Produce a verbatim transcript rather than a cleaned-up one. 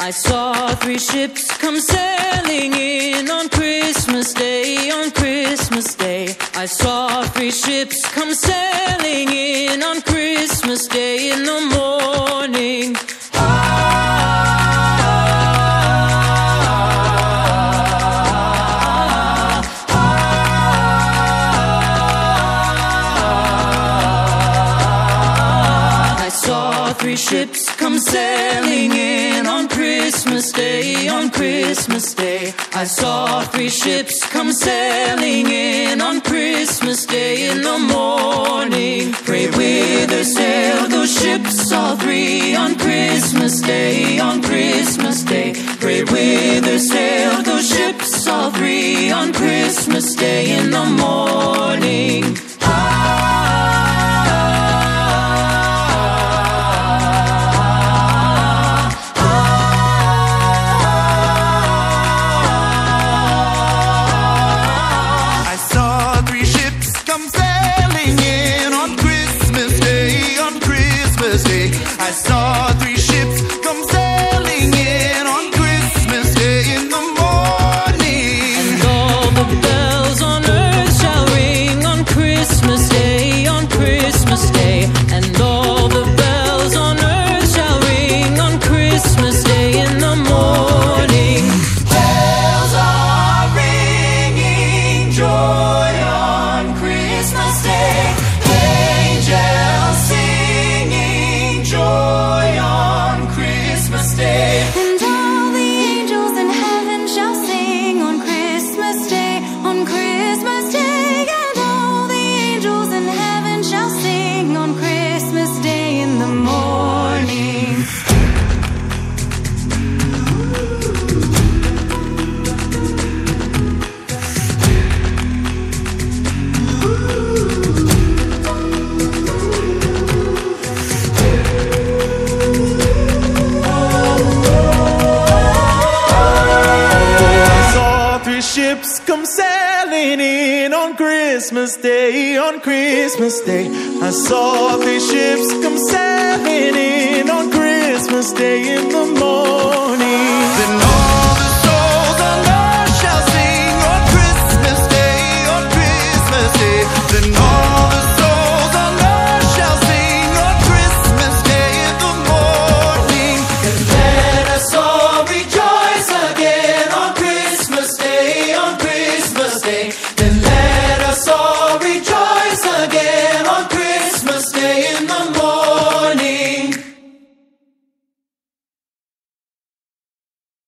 I saw three ships come sailing in on Christmas Day, on Christmas Day. I saw three ships come sailing in on Christmas Day in the morning. Three ships come sailing in on Christmas Day, on Christmas Day. I saw three ships come sailing in on Christmas Day in the morning. Pray whither sail those ships, all three, on Christmas Day, on Christmas Day. Pray whither sail those ships, all three, on Christmas Day in the morning. I saw three ships come sailing in on Christmas Day in the morning. And all the bells on earth shall ring on Christmas Day, on Christmas Day. And all the bells on earth shall ring on Christmas Day in the morning. Bells are ringing, joy on Christmas Day. Angels singing, joy on Christmas Day. And all the angels in heaven shall sing on Christmas Day, on Christmas Day. And all the angels in heaven shall sing on Christmas Day in the morning. Ships come sailing in on Christmas Day, on Christmas Day. I saw three ships come sailing in on Christmas Day in the morning. Then all the souls on earth shall sing on Christmas Day, on Christmas Day. Then all the souls on earth shall sing on Christmas Day in the morning. And let us all rejoice again on Christmas Day, on Christmas Day.